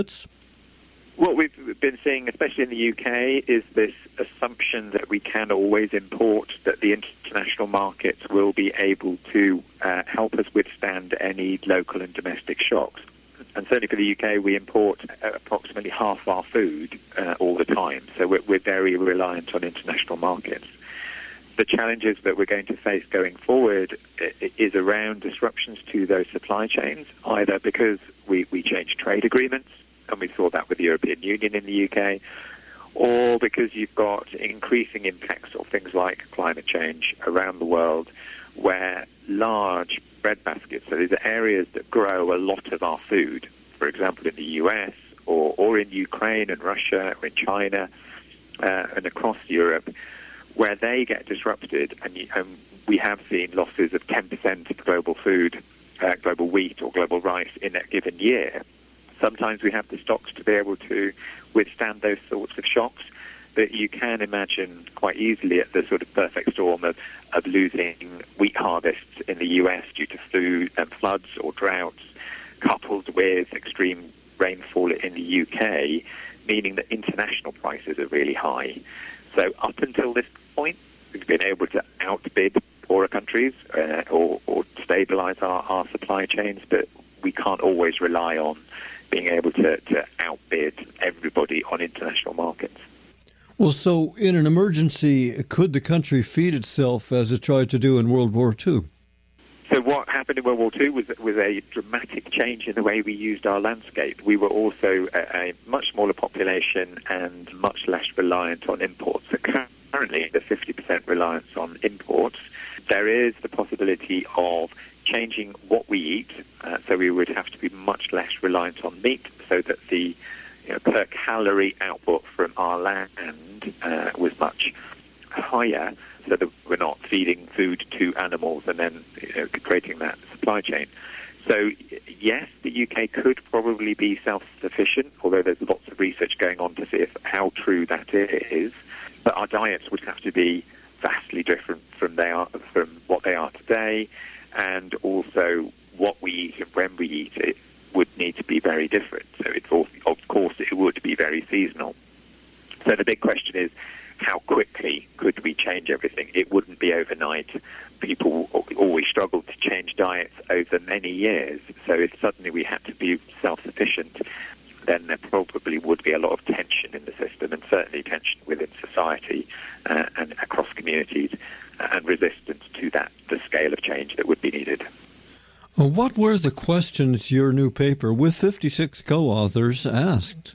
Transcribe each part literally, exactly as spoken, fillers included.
What we've been seeing, especially in the U K, is this assumption that we can always import, that the international markets will be able to uh, help us withstand any local and domestic shocks. And certainly for the U K, we import approximately half our food uh, all the time, so we're, we're very reliant on international markets. The challenges that we're going to face going forward is around disruptions to those supply chains, either because we, we change trade agreements, and we saw that with the European Union in the U K, or because you've got increasing impacts of things like climate change around the world, where large bread baskets, so these are areas that grow a lot of our food, for example in the U S or, or in Ukraine and Russia or in China uh, and across Europe, where they get disrupted, and, you, and we have seen losses of ten percent of global food, uh, global wheat or global rice in a given year. Sometimes we have the stocks to be able to withstand those sorts of shocks, but you can imagine quite easily at the sort of perfect storm of, of losing wheat harvests in the U S due to food and floods or droughts, coupled with extreme rainfall in the U K, meaning that international prices are really high. So up until this point, we've been able to outbid poorer countries uh, or, or stabilise our, our supply chains, but we can't always rely on being able to, to outbid everybody on international markets. Well, so in an emergency, could the country feed itself as it tried to do in World War Two? So what happened in World War Two was, was a dramatic change in the way we used our landscape. We were also a, a much smaller population and much less reliant on imports. So currently, the fifty percent reliance on imports, there is the possibility of changing what we eat, uh, so we would have to be much less reliant on meat, so that the you know, per calorie output from our land uh, was much higher, so that we're not feeding food to animals and then you know, creating that supply chain. So yes, the U K could probably be self-sufficient, although there's lots of research going on to see if, how true that is. But our diets would have to be vastly different from they are from what they are today. And also what we eat and when we eat it would need to be very different. So it's also, of course it would be very seasonal. So the big question is, how quickly could we change everything? It wouldn't be overnight. People always struggle to change diets over many years. So if suddenly we had to be self-sufficient, then there probably would be a lot of tension in the system, and certainly tension within society uh, and across communities, and resistance to that, the scale of change that would be needed. Well, what were the questions your new paper, with fifty-six co-authors, asked?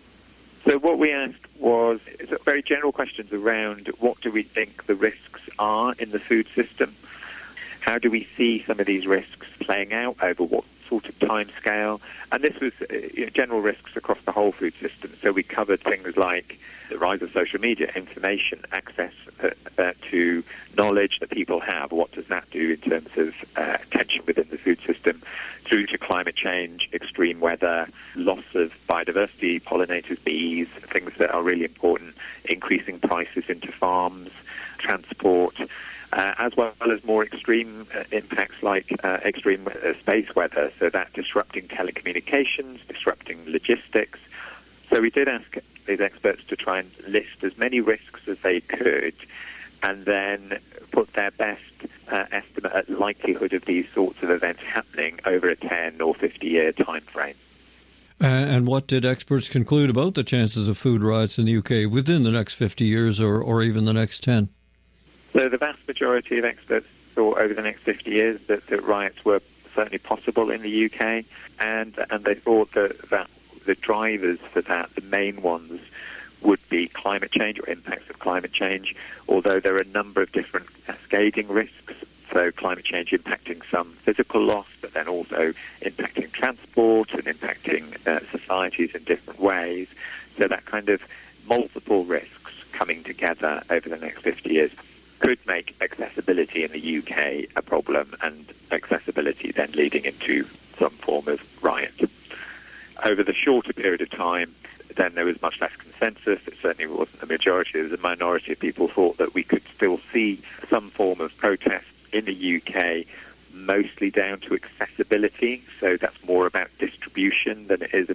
So what we asked was very general questions around what do we think the risks are in the food system? How do we see some of these risks playing out over what sort of time scale? And this was uh, you know, general risks across the whole food system. So we covered things like the rise of social media, information, access uh, uh, to knowledge that people have. What does that do in terms of uh, tension within the food system? Through to climate change, extreme weather, loss of biodiversity, pollinators, bees, things that are really important, increasing prices into farms, transport, Uh, as well as more extreme uh, impacts like uh, extreme uh, space weather, so that disrupting telecommunications, disrupting logistics. So we did ask these experts to try and list as many risks as they could, and then put their best uh, estimate at likelihood of these sorts of events happening over a ten or fifty year time frame. Uh, and what did experts conclude about the chances of food riots in the U K within the next fifty years or, or even the next ten? So the vast majority of experts thought over the next fifty years that, that riots were certainly possible in the U K, and and they thought that, that the drivers for that, the main ones, would be climate change or impacts of climate change, although there are a number of different cascading risks. So climate change impacting some physical loss, but then also impacting transport and impacting uh, societies in different ways. So that kind of multiple risks coming together over the next fifty years could make accessibility in the U K a problem, and accessibility then leading into some form of riot. Over the shorter period of time, then there was much less consensus. It certainly wasn't the majority. There was a minority of people thought that we could still see some form of protest in the U K, mostly down to accessibility. So that's more about distribution than it is about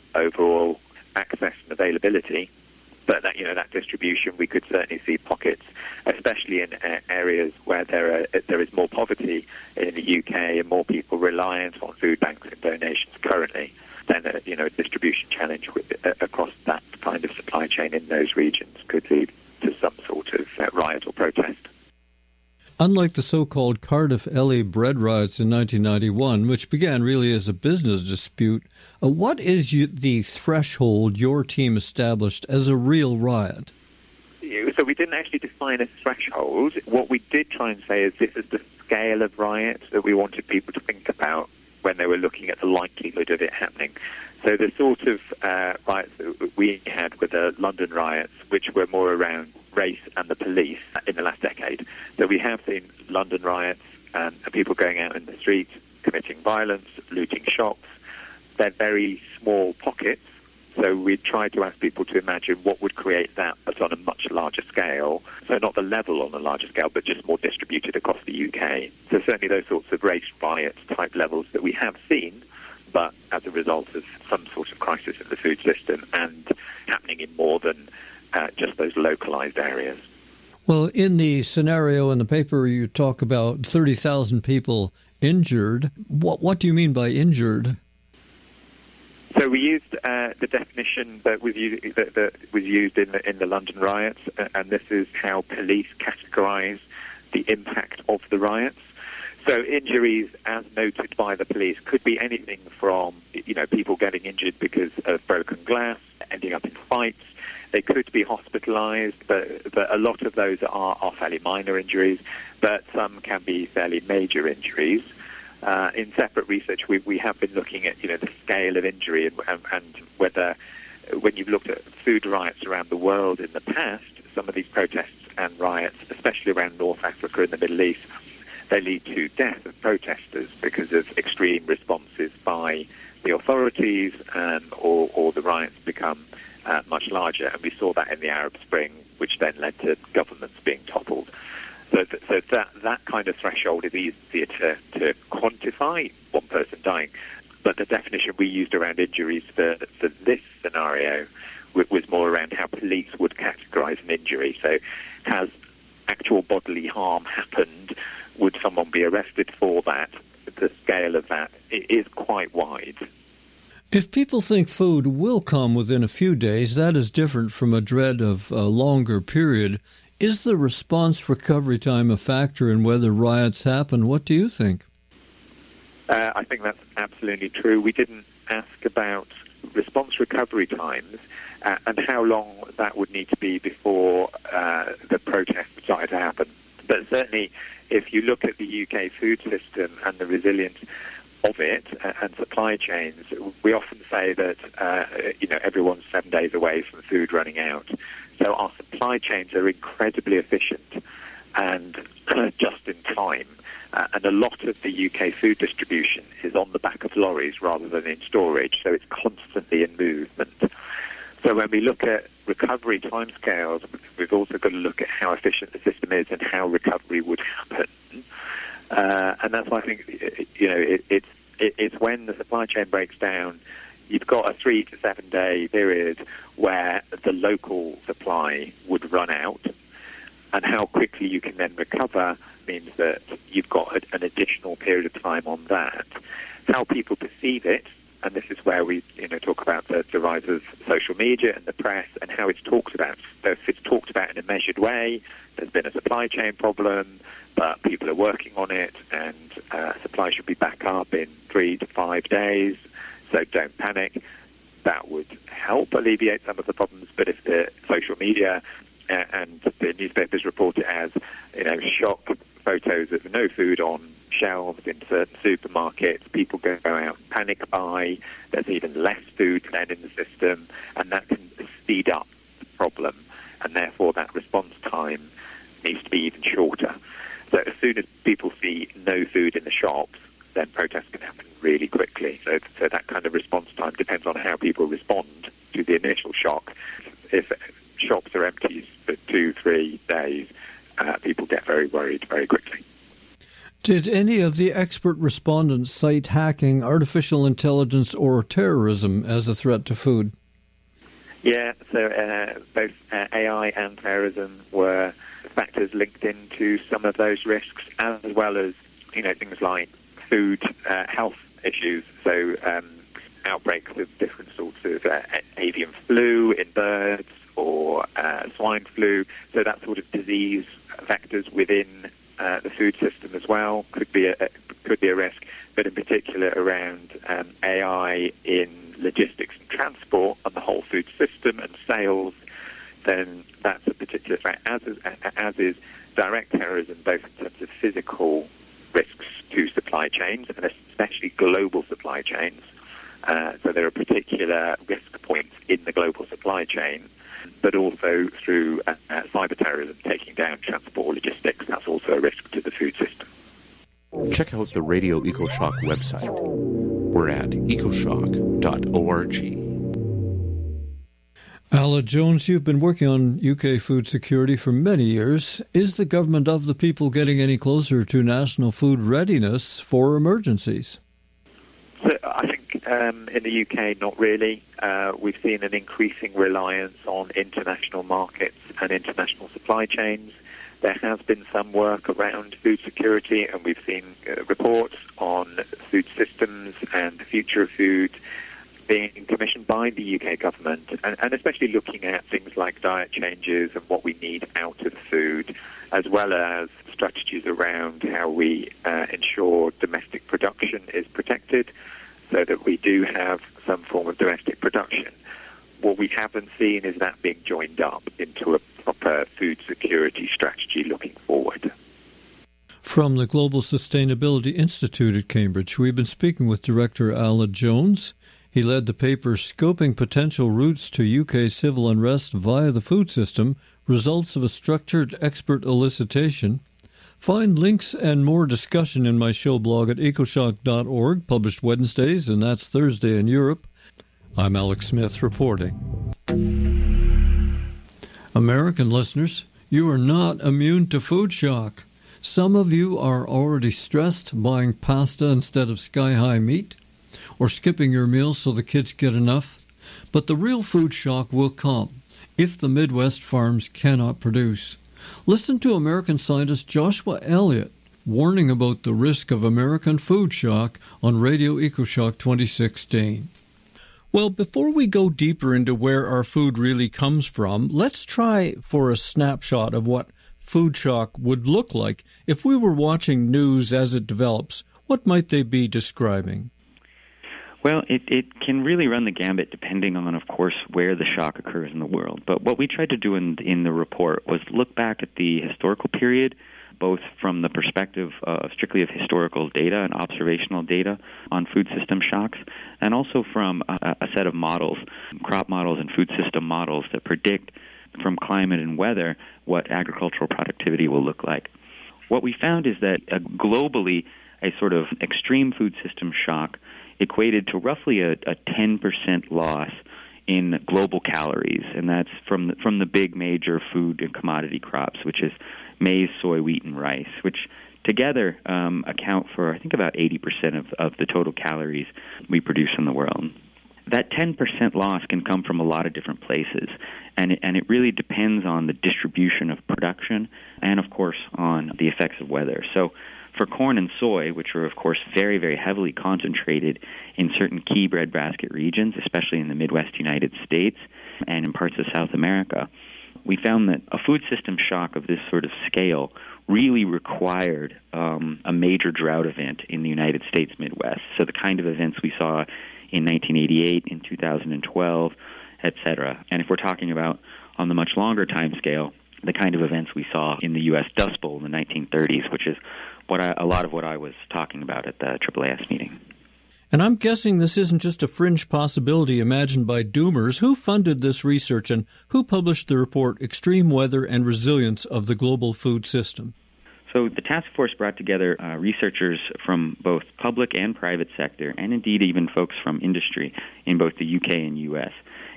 overall access and availability. But that, you know, that distribution, we could certainly see pockets, especially in uh, areas where there are, there is more poverty in the U K and more people reliant on food banks and donations currently. Then, uh, you know, a distribution challenge with, uh, across that kind of supply chain in those regions could lead to some sort of uh, riot or protest. Unlike the so-called Cardiff L A bread riots in nineteen ninety-one, which began really as a business dispute, uh, what is you, the threshold your team established as a real riot? So we didn't actually define a threshold. What we did try and say is this is the scale of riot that we wanted people to think about when they were looking at the likelihood of it happening. So the sort of uh, riots that we had were the London riots, which were more around race and the police in the last decade. So we have seen London riots and people going out in the streets, committing violence, looting shops. They're very small pockets. So we tried to ask people to imagine what would create that, but on a much larger scale. So not the level on a larger scale, but just more distributed across the U K. So certainly those sorts of race riot type levels that we have seen, but as a result of some sort of crisis in the food system and happening in more than uh, just those localized areas. Well, in the scenario in the paper, you talk about thirty thousand people injured. What, what do you mean by injured? So we used uh, the definition that was used, that, that was used in the, in the London riots, and this is how police categorise the impact of the riots. So injuries, as noted by the police, could be anything from, you know, people getting injured because of broken glass, ending up in fights. They could be hospitalised, but, but a lot of those are, are fairly minor injuries, but some can be fairly major injuries. Uh, in separate research, we, we have been looking at, you know, the scale of injury and, and, and whether, when you've looked at food riots around the world in the past, some of these protests and riots, especially around North Africa and the Middle East, they lead to death of protesters because of extreme responses by the authorities, um, or, or the riots become uh, much larger. And we saw that in the Arab Spring, which then led to governments being toppled. So, th- so that that kind of threshold is easier to, to quantify, one person dying. But the definition we used around injuries for, for this scenario w- was more around how police would categorise an injury. So has actual bodily harm happened? Would someone be arrested for that? The scale of that is quite wide. If people think food will come within a few days, that is different from a dread of a longer period. Is the response recovery time a factor in whether riots happen? What do you think? Uh, I think that's absolutely true. We didn't ask about response recovery times uh, and how long that would need to be before uh, the protests started to happen. But certainly, if you look at the U K food system and the resilience of it uh, and supply chains, we often say that uh, you know everyone's seven days away from food running out. So our supply chains are incredibly efficient and just in time. Uh, and a lot of the U K food distribution is on the back of lorries rather than in storage, so it's constantly in movement. So when we look at recovery timescales, we've also got to look at how efficient the system is and how recovery would happen. Uh, and that's why I think, you know, it, it's it, it's when the supply chain breaks down, you've got a three to seven day period where the local supply would run out, and how quickly you can then recover means that you've got a, an additional period of time on that. How people perceive it, and this is where we, you know, talk about the, the rise of social media and the press and how it's talked about. So if it's talked about in a measured way, there's been a supply chain problem, but people are working on it, and uh, supply should be back up in three to five days, so don't panic. That would help alleviate some of the problems. But if the social media uh, and the newspapers report it as, you know, shock photos of no food on shelves in certain supermarkets, people go out and panic buy, there's even less food then in the system, and that can speed up the problem, and therefore that response time needs to be even shorter. So as soon as people see no food in the shops, then protests can happen really quickly. So, so that kind of response time depends on how people respond to the initial shock. If shops are empty for two, three days, uh, people get very worried very quickly. Did any of the expert respondents cite hacking, artificial intelligence, or terrorism as a threat to food? Yeah, so uh, both uh, A I and terrorism were factors linked into some of those risks, as well as, you know, things like food uh, health issues. So um, outbreaks of different sorts of uh, avian flu in birds or uh, swine flu. So that sort of disease vectors within uh, the food system as well could be a, could be a risk. But in particular around um, A I in logistics and transport and the whole food system and sales, then that's a particular threat, as is, as is direct terrorism, both in terms of physical risks to supply chains, and especially global supply chains. Uh, so there are particular risk points in the global supply chain, but also through uh, uh, cyber terrorism, taking down transport logistics. That's also a risk to the food system. Check out the Radio EcoShock website. We're at ecoshock dot org. Ala Jones, you've been working on U K food security for many years. Is the government of the people getting any closer to national food readiness for emergencies? So I think um, in the U K, not really. Uh, we've seen an increasing reliance on international markets and international supply chains. There has been some work around food security, and we've seen uh, reports on food systems and the future of food being commissioned by the U K government, and, and especially looking at things like diet changes and what we need out of food, as well as strategies around how we uh, ensure domestic production is protected so that we do have some form of domestic production. What we haven't seen is that being joined up into a proper food security strategy looking forward. From the Global Sustainability Institute at Cambridge, we've been speaking with Director Ala Jones. He led the paper Scoping Potential Routes to U K Civil Unrest via the Food System, Results of a Structured Expert Elicitation. Find links and more discussion in my show blog at ecoshock dot org, published Wednesdays, and that's Thursday in Europe. I'm Alex Smith reporting. American listeners, you are not immune to food shock. Some of you are already stressed buying pasta instead of sky-high meat, or skipping your meals so the kids get enough. But the real food shock will come if the Midwest farms cannot produce. Listen to American scientist Joshua Elliott warning about the risk of American food shock on Radio EcoShock twenty sixteen. Well, before we go deeper into where our food really comes from, let's try for a snapshot of what food shock would look like if we were watching news as it develops. What might they be describing? Well, it, it can really run the gambit depending on, of course, where the shock occurs in the world. But what we tried to do in, in the report was look back at the historical period, both from the perspective of strictly of historical data and observational data on food system shocks, and also from a, a set of models, crop models and food system models that predict from climate and weather what agricultural productivity will look like. What we found is that uh, globally, a sort of extreme food system shock equated to roughly a, a ten percent loss in global calories, and that's from the, from the big major food and commodity crops, which is maize, soy, wheat, and rice, which together um, account for, I think, about eighty percent of, of the total calories we produce in the world. That ten percent loss can come from a lot of different places, and it, and it really depends on the distribution of production and, of course, on the effects of weather. So for corn and soy, which are, of course, very, very heavily concentrated in certain key breadbasket regions, especially in the Midwest United States and in parts of South America, we found that a food system shock of this sort of scale really required um, a major drought event in the United States Midwest. So the kind of events we saw in nineteen eighty-eight, in two thousand twelve, et cetera. And if we're talking about on the much longer time scale, the kind of events we saw in the U S Dust Bowl in the nineteen thirties, which is what I, a lot of what I was talking about at the triple A S meeting. And I'm guessing this isn't just a fringe possibility imagined by doomers. Who funded this research and who published the report Extreme Weather and Resilience of the Global Food System? So the task force brought together uh, researchers from both public and private sector, and indeed even folks from industry in both the U K and U S.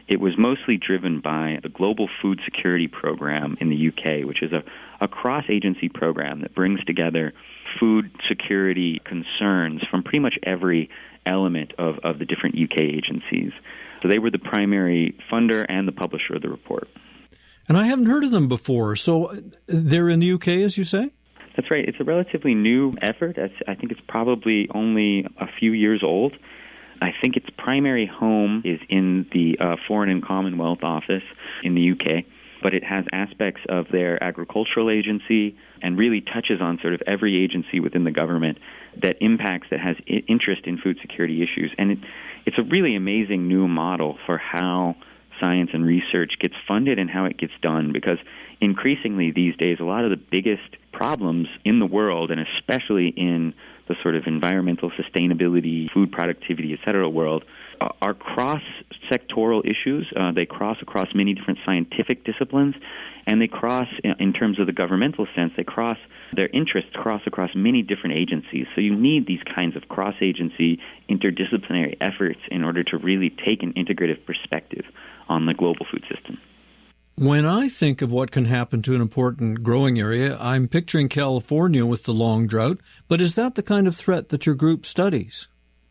it was mostly driven by the Global Food Security Program in the U K, which is a, a cross-agency program that brings together food security concerns from pretty much every element of, of the different U K agencies. So they were the primary funder and the publisher of the report. And I haven't heard of them before. So they're in the U K, as you say? That's right. It's a relatively new effort. I think it's probably only a few years old. I think its primary home is in the uh, Foreign and Commonwealth Office in the U K, but it has aspects of their agricultural agency and really touches on sort of every agency within the government that impacts, that has I- interest in food security issues. And it, it's a really amazing new model for how science and research gets funded and how it gets done, because increasingly these days a lot of the biggest problems in the world, and especially in the sort of environmental sustainability, food productivity, et cetera world, uh, are cross-sectoral issues. Uh, they cross across many different scientific disciplines, and they cross, in, in terms of the governmental sense, they cross, their interests cross across many different agencies. So you need these kinds of cross-agency, interdisciplinary efforts in order to really take an integrative perspective on the global food system. When I think of what can happen to an important growing area, I'm picturing California with the long drought, but is that the kind of threat that your group studies?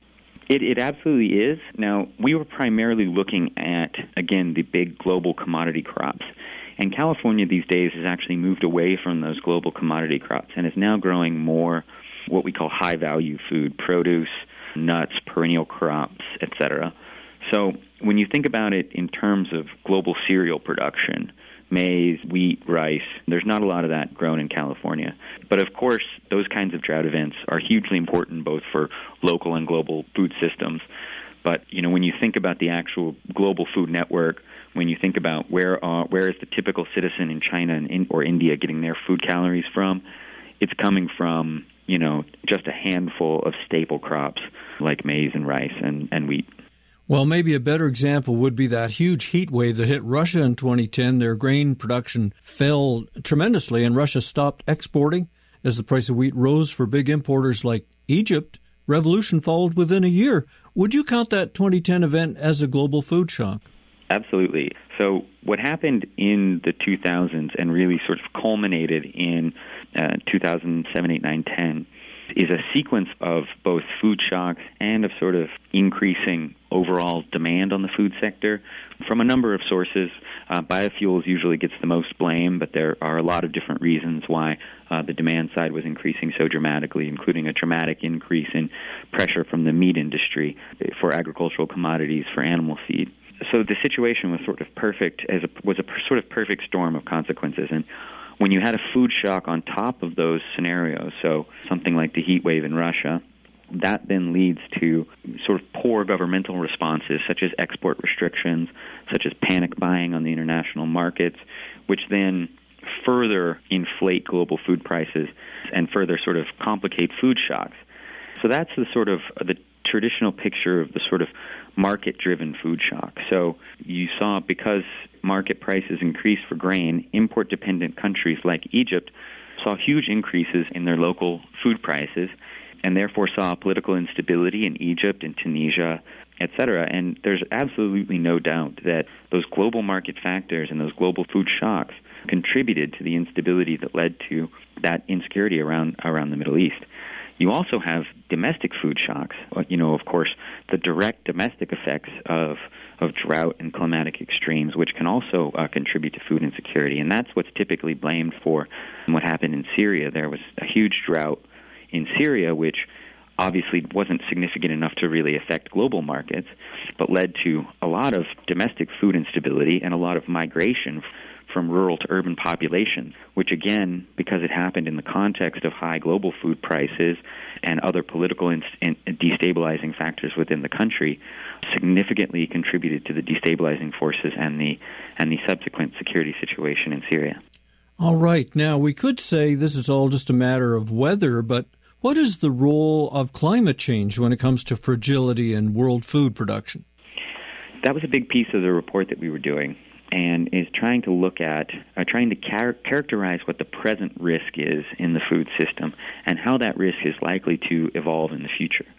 It, it absolutely is. Now, we were primarily looking at, again, the big global commodity crops. And California these days has actually moved away from those global commodity crops and is now growing more what we call high-value food, produce, nuts, perennial crops, et cetera. So when you think about it in terms of global cereal production, maize, wheat, rice, there's not a lot of that grown in California. But of course, those kinds of drought events are hugely important both for local and global food systems. But, you know, when you think about the actual global food network, when you think about where uh, where is the typical citizen in China and in, or India getting their food calories from, it's coming from, you know, just a handful of staple crops like maize and rice and, and wheat. Well, maybe a better example would be that huge heat wave that hit Russia in twenty ten. Their grain production fell tremendously, and Russia stopped exporting as the price of wheat rose for big importers like Egypt. Revolution followed within a year. Would you count that twenty ten event as a global food shock? Absolutely. So what happened in the two thousands and really sort of culminated in uh, two thousand seven, eight, nine, ten is a sequence of both food shocks and of sort of increasing overall demand on the food sector from a number of sources. Uh, biofuels usually gets the most blame, but there are a lot of different reasons why uh, the demand side was increasing so dramatically, including a dramatic increase in pressure from the meat industry for agricultural commodities, for animal feed. So the situation was sort of perfect, as a, was a sort of perfect storm of consequences. And when you had a food shock on top of those scenarios, so something like the heat wave in Russia, that then leads to sort of poor governmental responses, such as export restrictions, such as panic buying on the international markets, which then further inflate global food prices and further sort of complicate food shocks. So that's the sort of the traditional picture of the sort of market-driven food shock. So you saw, because market prices increased for grain, import-dependent countries like Egypt saw huge increases in their local food prices, and therefore saw political instability in Egypt and Tunisia, et cetera. And there's absolutely no doubt that those global market factors and those global food shocks contributed to the instability that led to that insecurity around around the Middle East. You also have domestic food shocks. You know, of course, the direct domestic effects of of drought and climatic extremes, which can also uh, contribute to food insecurity. And that's what's typically blamed for what happened in Syria. There was a huge drought in Syria, which obviously wasn't significant enough to really affect global markets, but led to a lot of domestic food instability and a lot of migration from rural to urban populations, which again, because it happened in the context of high global food prices and other political and destabilizing factors within the country, significantly contributed to the destabilizing forces and the and the subsequent security situation in Syria. All right. Now, we could say this is all just a matter of weather, but what is the role of climate change when it comes to fragility in world food production? That was a big piece of the report that we were doing, and is trying to look at, uh, trying to char- characterize what the present risk is in the food system and how that risk is likely to evolve in the future.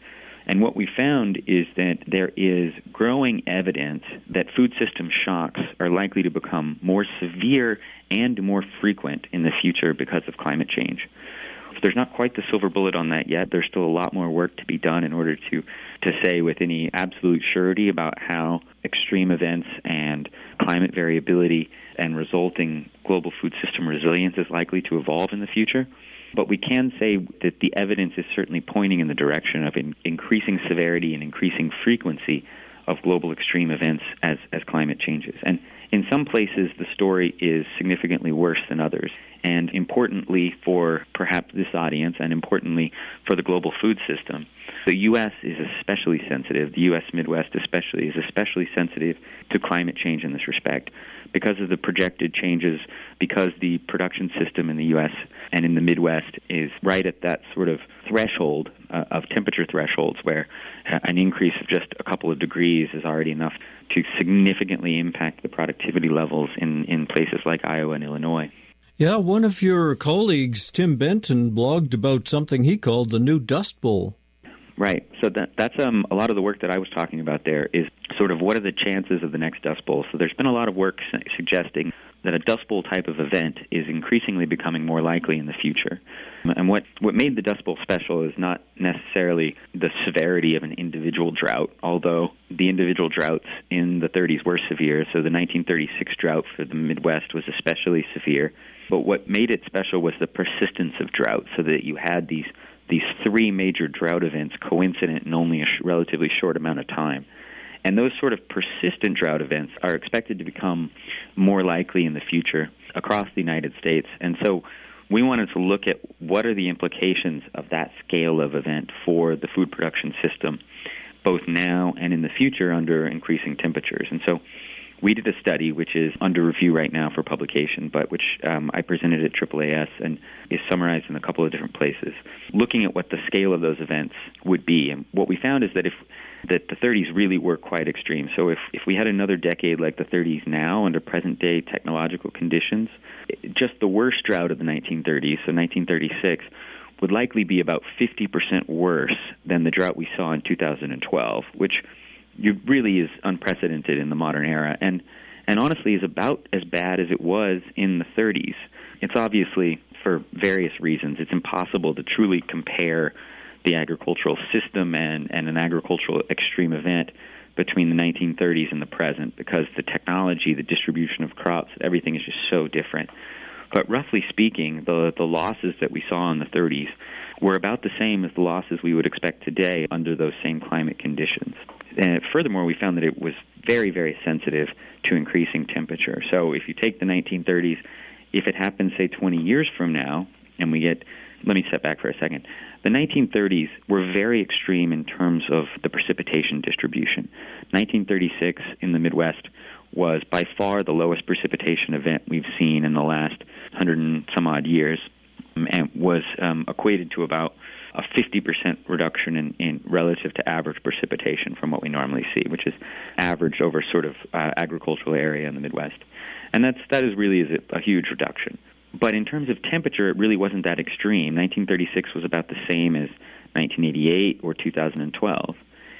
And what we found is that there is growing evidence that food system shocks are likely to become more severe and more frequent in the future because of climate change. There's not quite the silver bullet on that yet. There's still a lot more work to be done in order to, to say with any absolute surety about how extreme events and climate variability and resulting global food system resilience is likely to evolve in the future. But we can say that the evidence is certainly pointing in the direction of in, increasing severity and increasing frequency of global extreme events as, as climate changes. And in some places, the story is significantly worse than others. And importantly for perhaps this audience, and importantly for the global food system, the U S is especially sensitive, the U S Midwest especially, is especially sensitive to climate change in this respect because of the projected changes, because the production system in the U S and in the Midwest is right at that sort of threshold uh, of temperature thresholds where an increase of just a couple of degrees is already enough to significantly impact the productivity levels in, in places like Iowa and Illinois. Yeah, one of your colleagues, Tim Benton, blogged about something he called the new Dust Bowl. Right. So that, that's um, a lot of the work that I was talking about there is sort of what are the chances of the next Dust Bowl. So there's been a lot of work su- suggesting that a Dust Bowl type of event is increasingly becoming more likely in the future. And what, what made the Dust Bowl special is not necessarily the severity of an individual drought, although the individual droughts in the thirties were severe. So the nineteen thirty-six drought for the Midwest was especially severe. But what made it special was the persistence of drought, so that you had these these three major drought events coincident in only a sh- relatively short amount of time. And those sort of persistent drought events are expected to become more likely in the future across the United States. And so we wanted to look at what are the implications of that scale of event for the food production system, both now and in the future under increasing temperatures. And so we did a study which is under review right now for publication, but which um, I presented at triple A S and is summarized in a couple of different places, looking at what the scale of those events would be. And what we found is that if that the thirties really were quite extreme. So if, if we had another decade like the thirties now under present-day technological conditions, just the worst drought of the nineteen thirties, so nineteen thirty-six, would likely be about fifty percent worse than the drought we saw in two thousand twelve, which you really is unprecedented in the modern era, and and honestly is about as bad as it was in the thirties. It's obviously, for various reasons, it's impossible to truly compare the agricultural system and, and an agricultural extreme event between the nineteen thirties and the present, because the technology, the distribution of crops, everything is just so different. But roughly speaking, the, the losses that we saw in the thirties were about the same as the losses we would expect today under those same climate conditions. And furthermore, we found that it was very, very sensitive to increasing temperature. So if you take the nineteen thirties, if it happens, say, twenty years from now, and we get, let me step back for a second. The nineteen thirties were very extreme in terms of the precipitation distribution. nineteen thirty-six in the Midwest was by far the lowest precipitation event we've seen in the last hundred and some odd years, and was um, equated to about a fifty percent reduction in, in relative to average precipitation from what we normally see, which is averaged over sort of uh, agricultural area in the Midwest. And that's, that is really is a, a huge reduction. But in terms of temperature, it really wasn't that extreme. nineteen thirty-six was about the same as nineteen eighty-eight or two thousand twelve.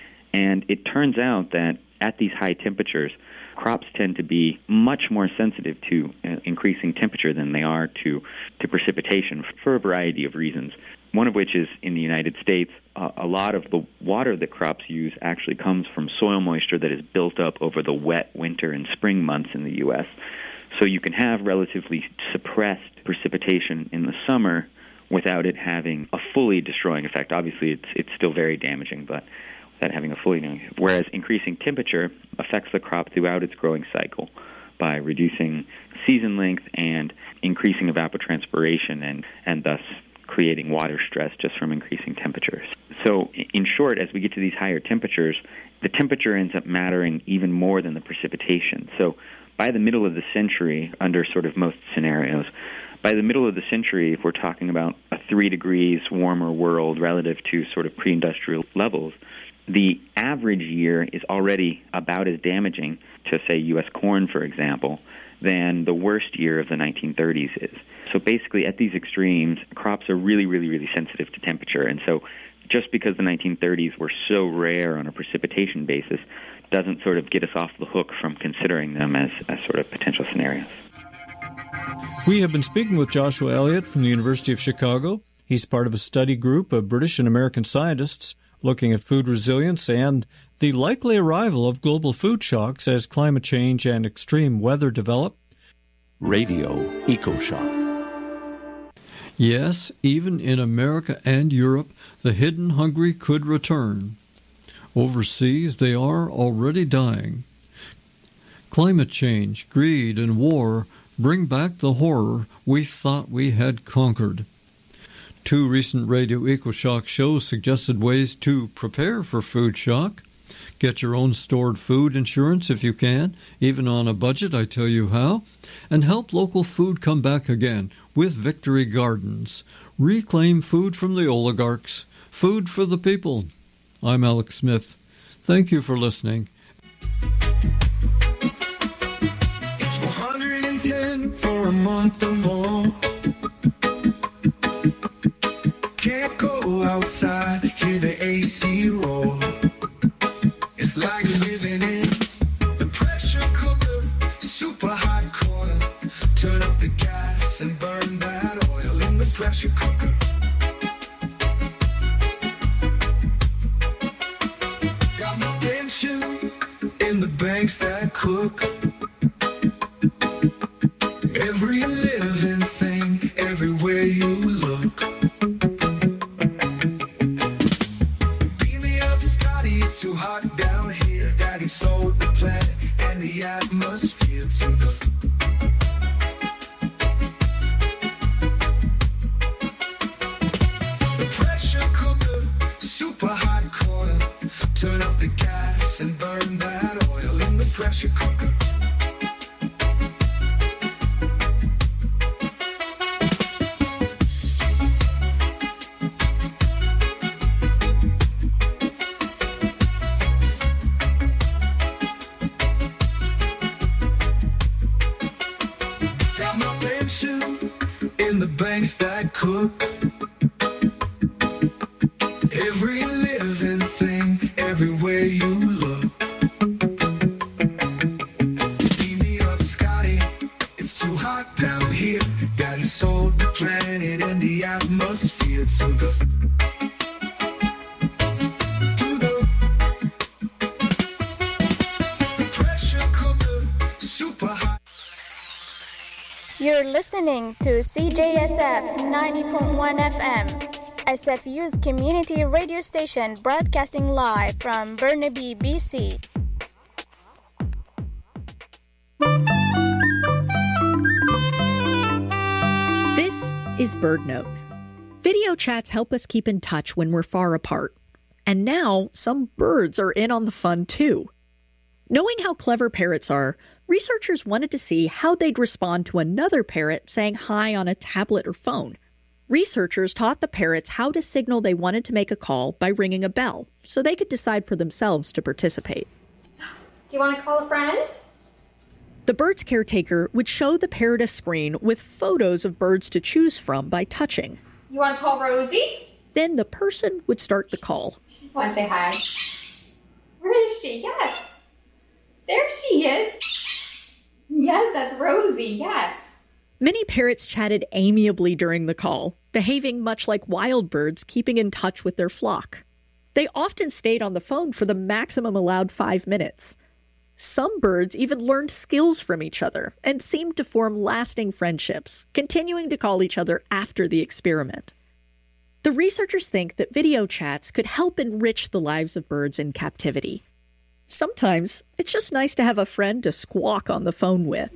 And it turns out that at these high temperatures, crops tend to be much more sensitive to uh, increasing temperature than they are to, to precipitation for a variety of reasons. One of which is, in the United States, uh, a lot of the water that crops use actually comes from soil moisture that is built up over the wet winter and spring months in the U S So you can have relatively suppressed precipitation in the summer without it having a fully destroying effect. Obviously, it's it's still very damaging, but without having a fully damaging effect. Whereas increasing temperature affects the crop throughout its growing cycle by reducing season length and increasing evapotranspiration and, and thus creating water stress just from increasing temperatures. So in short, as we get to these higher temperatures, the temperature ends up mattering even more than the precipitation. So by the middle of the century, under sort of most scenarios, by the middle of the century, if we're talking about a three degrees warmer world relative to sort of pre-industrial levels, the average year is already about as damaging to, say, U S corn, for example, than the worst year of the nineteen thirties is. So basically, at these extremes, crops are really, really, really sensitive to temperature. And so just because the nineteen thirties were so rare on a precipitation basis doesn't sort of get us off the hook from considering them as, as sort of potential scenarios. We have been speaking with Joshua Elliott from the University of Chicago. He's part of a study group of British and American scientists looking at food resilience and the likely arrival of global food shocks as climate change and extreme weather develop. Radio EcoShock. Yes, even in America and Europe, the hidden hungry could return. Overseas, they are already dying. Climate change, greed, and war bring back the horror we thought we had conquered. Two recent Radio EcoShock shows suggested ways to prepare for food shock. Get your own stored food insurance if you can, even on a budget, I tell you how. And help local food come back again with Victory Gardens. Reclaim food from the oligarchs. Food for the people. I'm Alex Smith. Thank you for listening. It's one hundred ten for a month or more. Can't go outside, hear the A C roar. It's like living in the pressure cooker, super hot coil. Turn up the gas and burn that oil in the pressure cooker. Got my pension in the banks that cook. Every living thing, everywhere you look. Too hot down here, Daddy sold the planet and the atmosphere to the The pressure cooker, super hot coil. Turn up the gas and burn that oil in the pressure cooker. In the banks that cook. Every living thing, everywhere you look. Beam me up, Scotty. It's too hot down here. Daddy sold the planet and the atmosphere to the to the the pressure cooker, super hot. You're listening to C J S F ninety point one F M, S F U's community radio station broadcasting live from Burnaby, B C. This is BirdNote. Video chats help us keep in touch when we're far apart. And now some birds are in on the fun too. Knowing how clever parrots are, researchers wanted to see how they'd respond to another parrot saying hi on a tablet or phone. Researchers taught the parrots how to signal they wanted to make a call by ringing a bell, so they could decide for themselves to participate. Do you want to call a friend? The bird's caretaker would show the parrot a screen with photos of birds to choose from by touching. You want to call Rosie? Then the person would start the call. Want to say hi? Where is she? Yes. There she is. Yes, that's Rosie, yes. Many parrots chatted amiably during the call, behaving much like wild birds keeping in touch with their flock. They often stayed on the phone for the maximum allowed five minutes. Some birds even learned skills from each other and seemed to form lasting friendships, continuing to call each other after the experiment. The researchers think that video chats could help enrich the lives of birds in captivity. Sometimes it's just nice to have a friend to squawk on the phone with.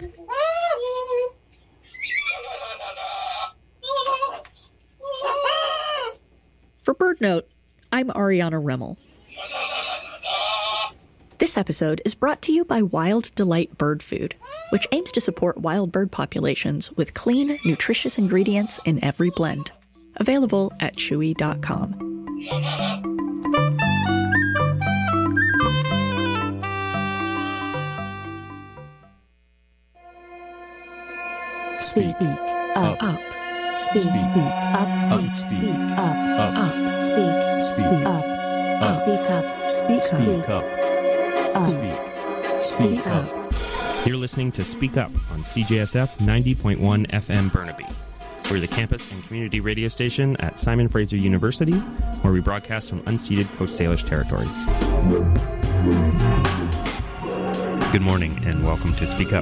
For BirdNote, I'm Ariana Remmel. This episode is brought to you by Wild Delight Bird Food, which aims to support wild bird populations with clean, nutritious ingredients in every blend. Available at chewy dot com. Speak up, up. Speak, speak up, speak, speak up, up. Speak, Speak up. Up. Speak up. Speak up. Speak up. Speak. Speak up. You're listening to Speak Up on C J S F ninety point one F M Burnaby. We're the campus and community radio station at Simon Fraser University, where we broadcast from unceded Coast Salish territories. Good morning and welcome to Speak Up.